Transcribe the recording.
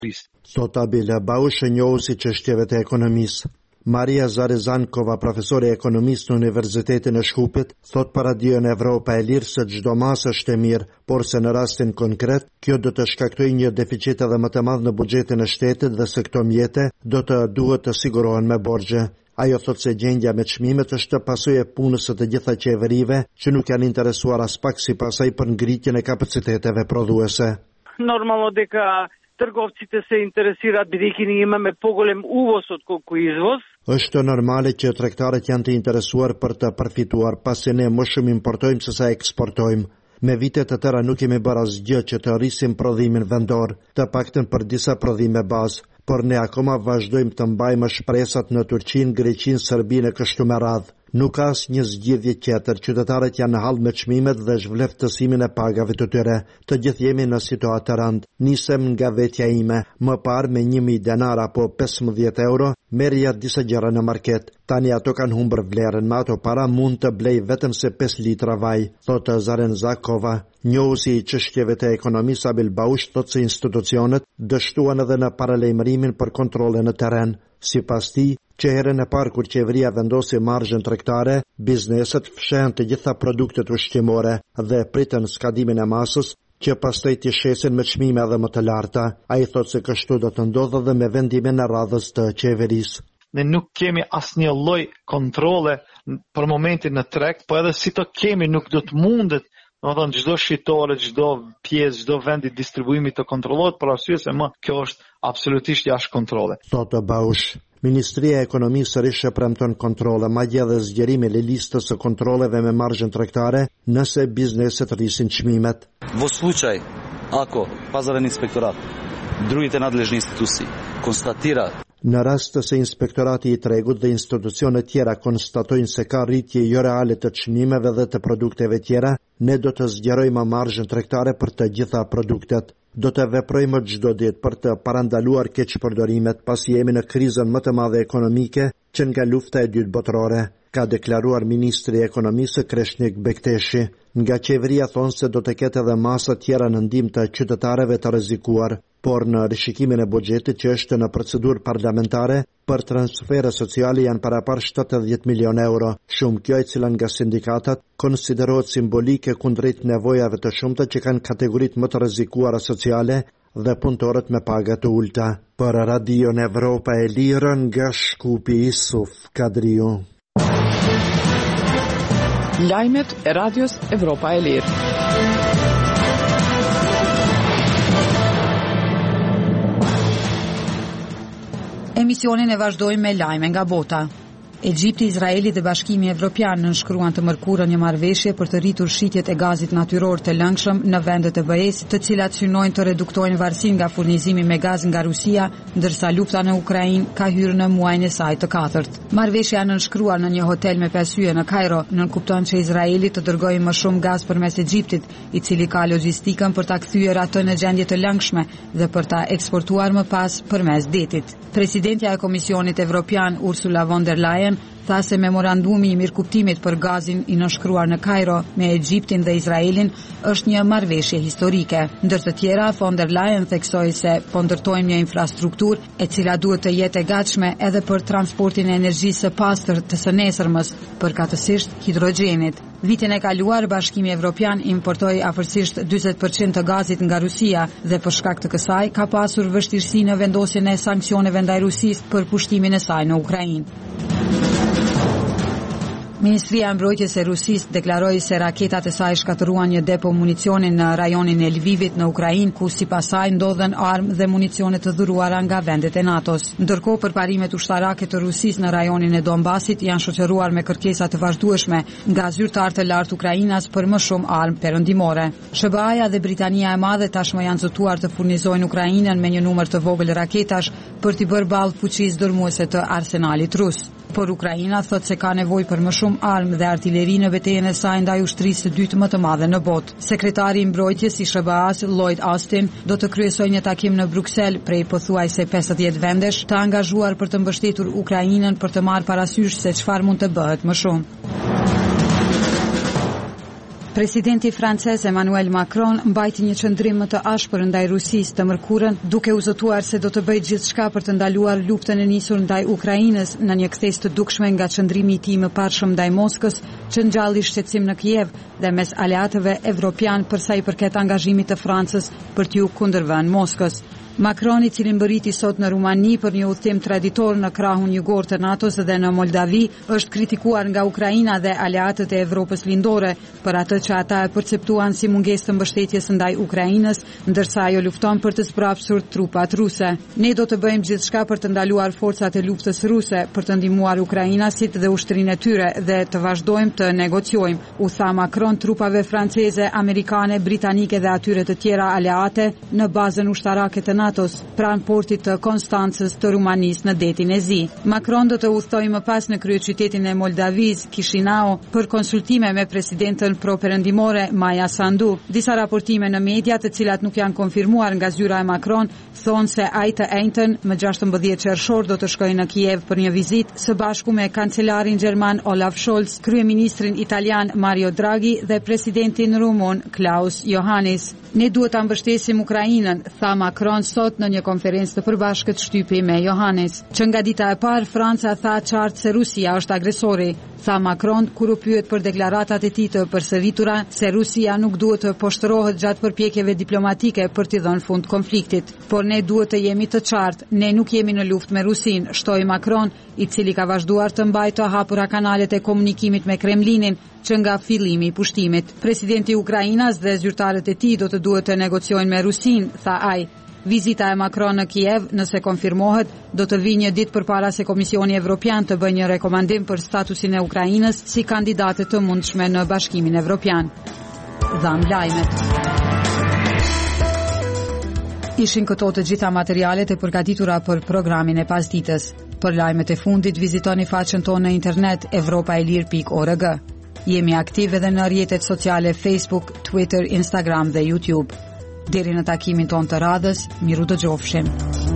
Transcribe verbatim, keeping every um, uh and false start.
Thot Abila Baush, njohuesi çështjeve të ekonomisë. Maria Zarezankova, profesore e ekonomisë në Universitetin e Shkupit, thot për Radion Evropa e Lirë se çdo masë është e mirë, por se në rastin konkret, kjo do të shkaktojë një deficit edhe më të madh në buxhetin e shtetit dhe se këto mjete do të duhet të sigurohen me borxhe. Ajo thot se gjendja me çmimet është pasojë e punës së të gjitha qeverive që nuk janë interesuar as pak si pasaj për ngritjen e kapaciteteve prodhuese. Normalno дека trgovcите se interesiraат бидејќи ние имаме поголем увоз отколку извоз. Është normale që tregtarët janë të interesuar për të përfituar, pasi ne më shumë importojmë se sa eksportojmë. Me vite të tëra nuk kemi bërë asgjë që të rrisim prodhimin vendor, të paktën për disa prodhime bazë, por ne akoma vazhdojmë të mbajmë shpresat në Turqinë, Greqinë, Serbinë e kështu me radhë. Nuk ka asnjë zgjidhje tjetër, qytetarët janë në hall me çmimet dhe zhvleftësimin e pagave të tyre. Të gjithë jemi në situatë të rëndë. Nisem nga vetja ime, më parë me një mijë denar apo pesëmbëdhjetë euro, merrja disa gjëra në market. Tani ato kanë humbur vlerën, me ato para mund të blej vetëm se pesë litra vaj, thotë Zarenzakova. Njohuesi i çështjeve të ekonomisë Abil Baush thotë se institucionet dështuan edhe në paralajmërimin për kontrolle në terren. Sipas tij, që herën e parë kur qeveria vendosi marzhën tregtare, bizneset fshehen të gjitha produktet ushqimore dhe pritën skadimin e masës, që pastaj t'i shesin me çmime edhe më të larta. Ai thotë se kështu do të ndodhë edhe me vendimin e radhës të qeverisë. Ne nuk kemi asnjë lloj kontrole për momentin në treg, po edhe si të kemi nuk do të mundet. Do të thonë çdo shitore, çdo pjesë, çdo vend i distribuimit të kontrollohet, për arsye se më kjo është absolutisht jashtë kontrolle. Thotë Baush. Ministria e Ekonomisë sërish e premton kontrole, madje edhe zgjerimin e listës së kontroleve me marzhën tregtare nëse bizneset rrisin çmimet. Во случај ако Пазарен инспекторат, другите надлежни институции констатира Në rast se inspektorati i tregut dhe institucionet tjera konstatojnë se ka rritje jo reale të çmimeve dhe të produkteve tjera, ne do të zgjerojmë marzhën tregtare për të gjitha produktet. Do të veprojmë çdo ditë për të parandaluar keqpërdorimet, pasi jemi në krizën më të madhe ekonomike që nga lufta e dytë botërore, ka deklaruar ministri i ekonomisë Kreshnik Bekteshi. Nga qeveria thonë se do të ketë edhe masa tjera në ndihmë të qytetarëve të rrezikuar, por në rishikimin e buxhetit që është në procedurë parlamentare, për transfere sociale janë parapar shtatëdhjetë milion euro, shumë kjo e cila nga sindikatat konsiderohet simbolike kundrejt nevojave të shumta që kanë kategoritë më të rrezikuara sociale dhe punëtorët me paga të ulta. Për Radion Evropa e Lirë nga Shkupi, Isuf Kadriu. Lajmet e Radios Evropa e Lirë. Emisionin e vazhdojmë me lajme nga bota. Egjipti, Izraeli dhe Bashkimi Evropian nënshkruan të mërkurën një marrëveshje për të rritur shitjet e gazit natyror të lëngshëm në vendet e B E S, të cilat synojnë të reduktojnë varësinë nga furnizimi me gaz nga Rusia, ndërsa lufta në Ukrainë ka hyrë në muajin e saj të katërt. Marrëveshja nënshkruar në një hotel me pesë yje në Kairo nënkupton që Izraeli të dërgojë më shumë gaz përmes Egjiptit, i cili ka logjistikën për ta kthyer atë në gjendje të lëngshme dhe për ta eksportuar më pas përmes detit. Presidentja e Komisionit Evropian Ursula von der Leyen tha se memorandumi i mirëkuptimit për gazin i nënshkruar në Kairo me Egjiptin dhe Izraelin është një marrëveshje historike. Ndër të tjera, von der Leyen theksoi se po ndërtojmë një infrastrukturë e cila duhet të jetë e gatshme edhe për transportin e energjisë së pastër të së nesërmës, përkatësisht hidrogjenit. Vitin e kaluar, Bashkimi Evropian importoi afërsisht dyzet përqind të gazit nga Rusia dhe për shkak të kësaj ka pasur vështirësi në vendosjen e sanksioneve ndaj Rusisë për pushtimin e saj në Ukrainë. Ministria e Mbrojtjes e Rusisë deklaroi se raketat e saj shkatëruan një depo municioni në rajonin e Lvivit në Ukrainë, ku sipas saj ndodhen armë dhe municione të dhuruara nga vendet e NATO-s. Ndërkohë, përparimet ushtarake të Rusisë në rajonin e Donbasit janë shoqëruar me kërkesa të vazhdueshme nga zyrtar të lartë Ukrainas për më shumë armë perëndimore. S B A-ja dhe Britania e Madhe tashmë janë zëtuar të furnizojnë Ukrainën me një numër të vogël raketash për t'i bërë ballë fuqisë dërmuese të arsenalit rus. Por Ukraina thot se ka nevojë për më shumë armë dhe artilleri në betejën e saj ndaj ushtrisë së dytë më të madhe në botë. Sekretari i mbrojtjes i S B A-s Lloyd Austin do të kryesojë një takim në Bruksel prej pothuajse pesëdhjetë vendesh të angazhuar për të mbështetur Ukrainën për të marrë parasysh se çfarë mund të bëhet më shumë. Presidenti francez Emmanuel Macron mbajti një qëndrim më të ashpër ndaj Rusisë të mërkurën, duke u zotuar se do të bëjë gjithçka për të ndaluar luftën e nisur ndaj Ukrainës në një kthes të dukshme nga qëndrimi i tij më parshëm ndaj Moskës, që ngjalli shqetësim në Kiev dhe mes aleatëve evropian për sa i përket angazhimit të Francës për t'u kundërvënë Moskës. Macron, i cili mbërriti sot në Rumani për një udhëtim traditor në krahun jugor të NATO-s dhe në Moldavi, është kritikuar nga Ukraina dhe aleatët e Evropës lindore për atë që ata e perceptuan si mungesë të mbështetjes ndaj Ukrainës, ndërsa ajo lufton për të zbrapsur trupat ruse. Ne do të bëjmë gjithçka për të ndaluar forcat e luftës ruse, për të ndihmuar ukrainasit dhe ushtrinë e tyre dhe të vazhdojmë të negociojmë, u tha Macron trupave franceze, amerikane, britanike dhe atyre të tjera aleate në bazën ushtarake të NATO-s pranë portit të Konstancës të Rumanisë në detin e Zi. Macron do të udhtojë më pas në kryeqytetin e Moldavis, Chisinau, për konsultime me presidentën pro-perëndimore Maja Sandu. Disa raportime në media, të cilat nuk janë konfirmuar nga zyra e Macron, thonë se ai të enjtën më gjashtëmbëdhjetë qershor do të shkojë në Kiev për një vizitë së bashku me kancelarin gjerman Olaf Scholz, kryeministrin italian Mario Draghi dhe presidentin rumun Klaus Iohannis. Ne duhet ta mbështesim Ukrainën, tha Macron sot në një konferencë të përbashkët shtypi me Iohannis. Që nga dita e parë Franca tha qartë se Rusia është agresori, tha Macron kur u pyet për deklaratat e tij të përsëritura se Rusia nuk duhet të poshtërohet gjatë përpjekjeve diplomatike për t'i dhënë fund konfliktit. Por ne duhet të jemi të qartë, ne nuk jemi në luftë me Rusinë, shtoi Macron, i cili ka vazhduar të mbajë të hapura kanalet e komunikimit me Kremlinin që nga fillimi i pushtimit. Presidenti i Ukrainës dhe zyrtarët e tij do të duhet të negociojnë me Rusinë, tha ai. Vizita e Macron në Kiev, nëse konfirmohet, do të vijë një ditë përpara se Komisioni Evropian të bëjë një rekomandim për statusin e Ukrainës si kandidate të mundshme në Bashkimin Evropian. Dhan lajmet. Ishin këto të gjitha materialet e përgatitura për programin e pasditës. Për lajmet e fundit vizitoni faqen tonë në internet evropaelir pikë org. Jemi aktive edhe në rrjetet sociale Facebook, Twitter, Instagram dhe YouTube. Deri në takimin ton të radhës, miru dëgjofshim.